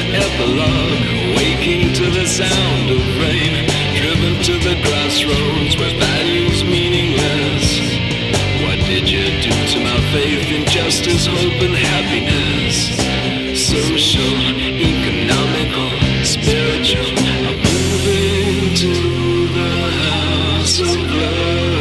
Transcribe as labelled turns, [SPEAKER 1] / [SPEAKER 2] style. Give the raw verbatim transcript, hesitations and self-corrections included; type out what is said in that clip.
[SPEAKER 1] Epilogue, waking to the sound of rain, driven to the crossroads where value's meaningless. What did you do to my faith in justice, hope, and happiness? Social